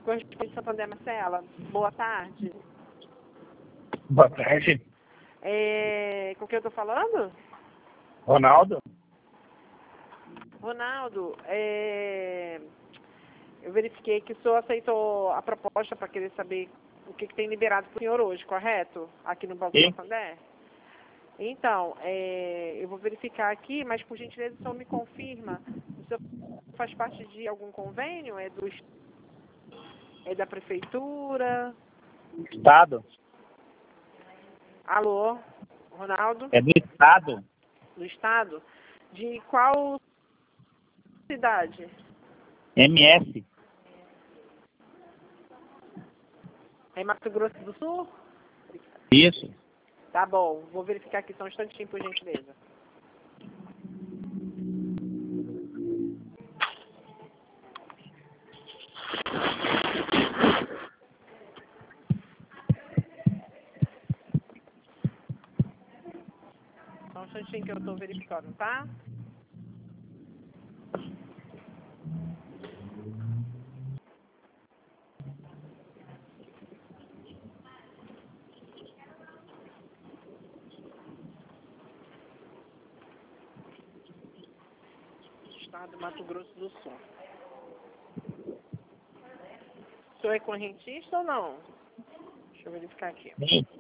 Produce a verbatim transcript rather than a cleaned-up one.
Correspondente de Santander, Marcela. Boa tarde. Boa tarde. É, com quem eu tô falando? Ronaldo? Ronaldo, é, eu verifiquei que o senhor aceitou a proposta para querer saber o que, que tem liberado para o senhor hoje, correto? Aqui no Banco Sim. Santander? Então, é, eu vou verificar aqui, mas por gentileza o senhor me confirma, o senhor faz parte de algum convênio? É, do, é da prefeitura? Estado? Alô, Ronaldo? É do Estado? Do estado? De qual cidade? M S. É em Mato Grosso do Sul? Isso. Tá bom, vou verificar aqui só um instantinho, por gentileza. Só um instantinho que eu tô verificando, tá? Estado do Mato Grosso do Sul. O senhor é correntista ou não? Deixa eu verificar aqui. Sim.